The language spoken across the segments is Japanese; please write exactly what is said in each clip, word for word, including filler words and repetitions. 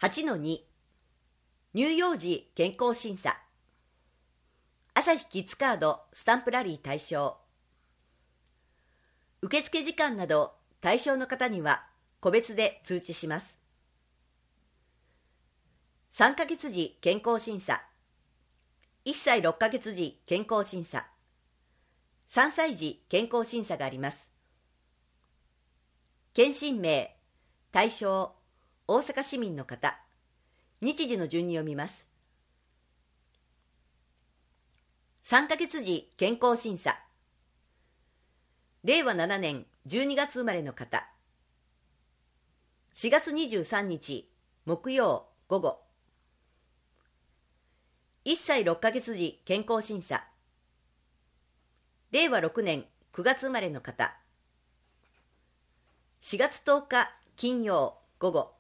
はちのに 乳幼児健康審査、朝日キッズカードスタンプラリー対象。受付時間など対象の方には個別で通知します。さんかげつ時健康審査、いっさいろっかげつ時健康審査、さんさい時健康審査があります。検診名、対象、大阪市民の方、日時の順に読みます。さんかげつ時健康審査、れいわななねんじゅうにがつ生まれの方、しがつにじゅうさんにち木曜午後。いっさいろっかげつ時健康審査、れいわろくねんくがつ生まれの方、しがつとおか金曜午後。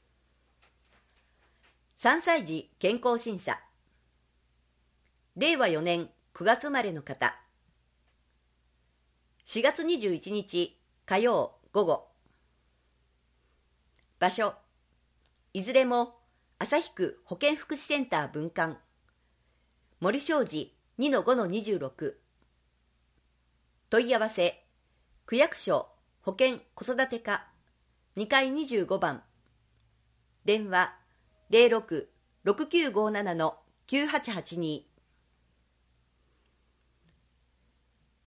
さんさい時健康審査、れいわよねんくがつ生まれの方、しがつにじゅういちにち火曜午後。場所、いずれも旭区保健福祉センター分館、森小路 にのごのにじゅうろく。問い合わせ、区役所保健子育て課にかいにじゅうごばん、電話 ゼロろく ろくきゅうごなな のきゅうはちはちに。